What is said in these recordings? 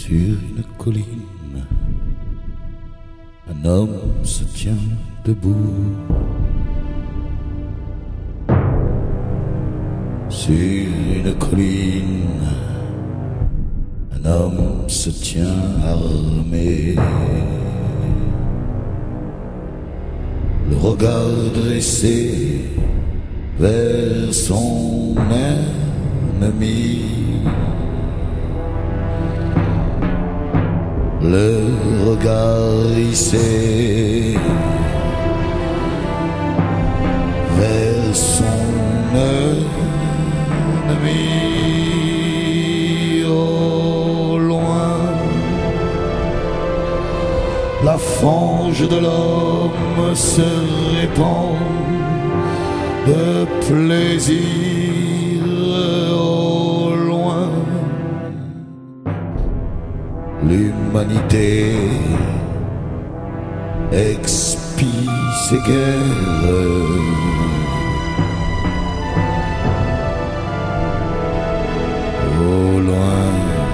Sur une colline, un homme se tient debout. Sur une colline, un homme se tient armé. Le regard dressé vers son ennemi. Le regard hissé vers son ennemi. Au loin, la fange de l'homme se répand de plaisir. Au loin, l'humanité expie ses guerres. Au loin,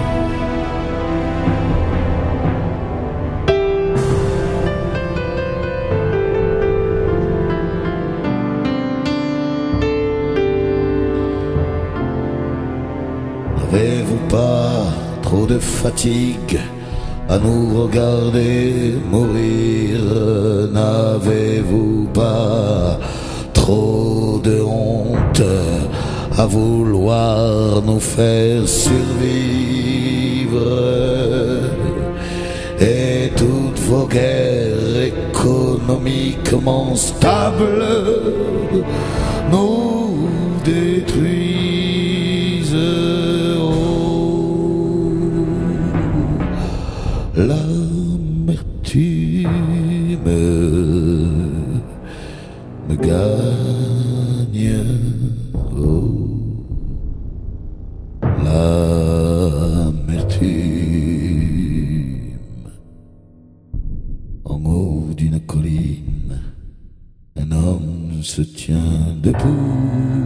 n'avez-vous pas trop de fatigue à nous regarder mourir? N'avez-vous pas trop de honte à vouloir nous faire survivre? Et toutes vos guerres économiquement stables nous détruisent. L'amertume me gagne. Oh, l'amertume. En haut d'une colline, un homme se tient debout.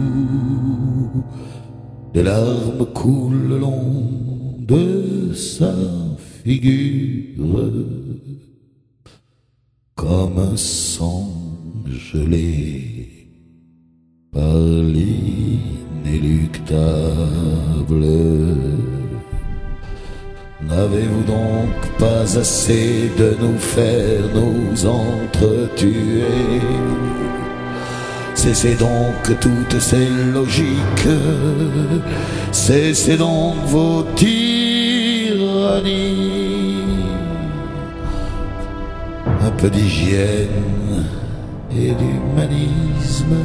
Des larmes coulent le long de sa figure, comme un sang gelé par l'inéluctable. N'avez-vous donc pas assez de nous faire nous entretuer? Cessez donc toutes ces logiques, cessez donc vos tyrannies. Un peu d'hygiène et d'humanisme.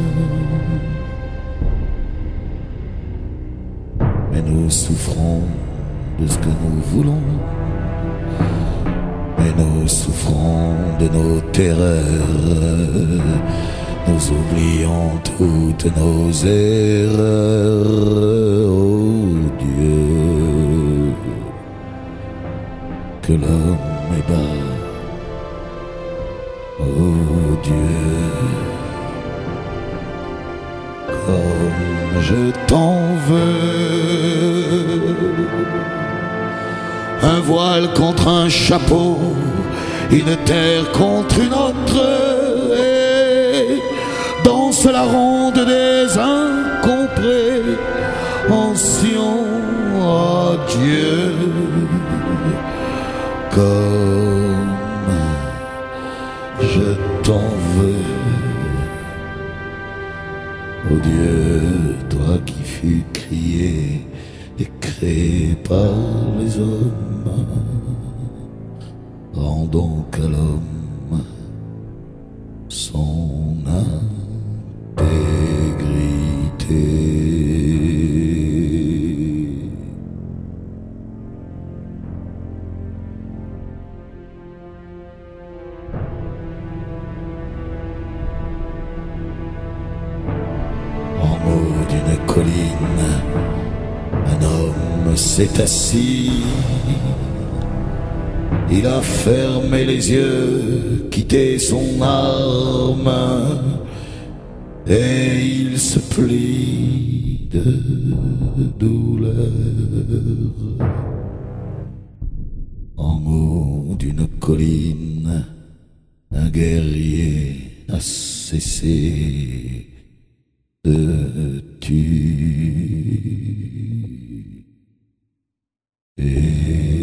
Mais nous souffrons de ce que nous voulons. Mais nous souffrons de nos terreurs. Nous oublions toutes nos erreurs. Oh Dieu, que l'homme est bas. Oh Dieu, comme je t'en veux. Un voile contre un chapeau, une terre contre une autre, et danse la ronde des incompréhensions. Oh Dieu, comme je t'en veux. Oh Dieu, toi qui fus crié et créé par les hommes, rends donc à l'homme son intégrité. En haut d'une colline, un homme s'est assis. Il a fermé les yeux, quitté son arme, et il se plie de douleur. d'une colline, un guerrier n'a cessé de tuer.